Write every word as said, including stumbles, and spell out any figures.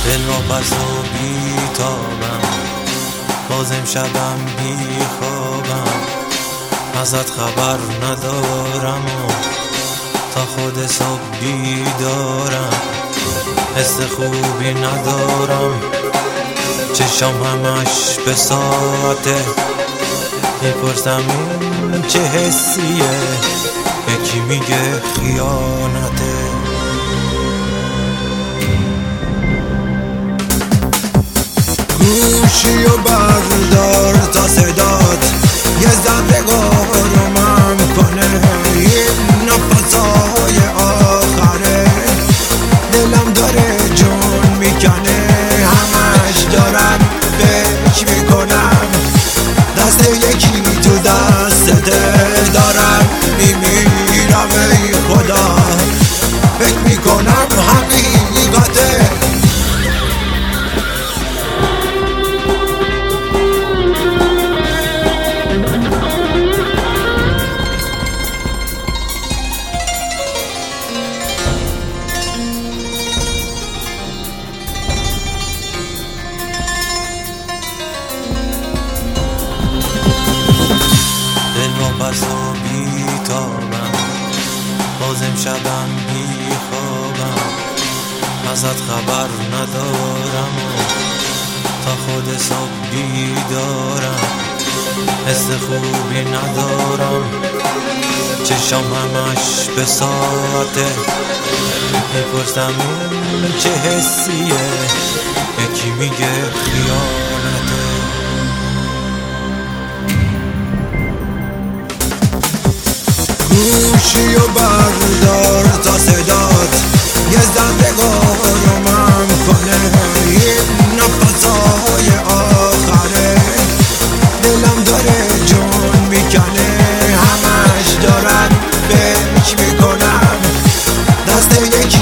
دل واپس و بیتابم، باز امشبم بی خوابم، ازت خبر ندارم و تا خود صبح بیدارم. حس خوبی ندارم، چشم همش به ساعته، میپرسم این چه حسیه، یکی میگه خیانته. گوشی و بردار تا صدات یه زندگارمم کنه، این نفسای آخره دلم داره جون میکنه، همش دارم فکر میکنم دست یکی تو دسته، دارم میمیرم ای خدا، فکر میکنم حقیقته. واپس و بیتابم، باز امشبم بی خوابم، ازت خبر ندارم و تا خود صبح بیدارم. حس خوبی ندارم، چشم همش به ساعته، میپرسم این چه حسیه، یکی میگه خیانته. گوشی و بردار تا صدات یه زندگارمم کنه، این نفسای آخره دلم داره جون میکنه، همش دارم فکر میکنم دست یکی